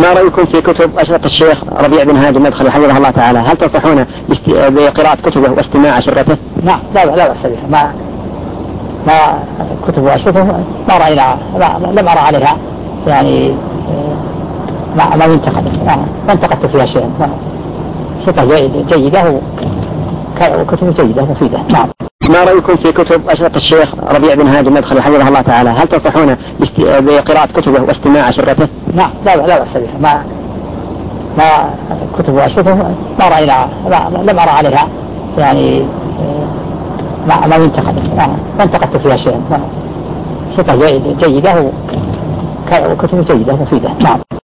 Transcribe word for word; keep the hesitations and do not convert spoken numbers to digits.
ما رأيكم في كتب أشرطة الشيخ ربيع بن هادي المدخلي حفظه الله تعالى؟ هل تنصحون بقراءة كتبه واستماع أشرطته؟ نعم، لا لا بأس بها. ما ما كتب أشرطه ما رأينا، لم أرى عليها يعني ما ما ينتقد، ما انتقدت فيها شيئا. أشرطة جيدة وكتب جيدة مفيدة. نعم. ما رأيكم في كتب أشرطة الشيخ ربيع بن هادي المدخلي حفظه الله تعالى؟ هل تنصحون بقراءة كتبه واستماع أشرطته؟ نعم، لا لا بأس بها. ما ما كتب أشرطه ما رأينا، لم أرى عليها يعني ما ما ينتقد، ما انتقدت فيها شيئا. أشرطة جيدة وكتب جيدة مفيدة. نعم.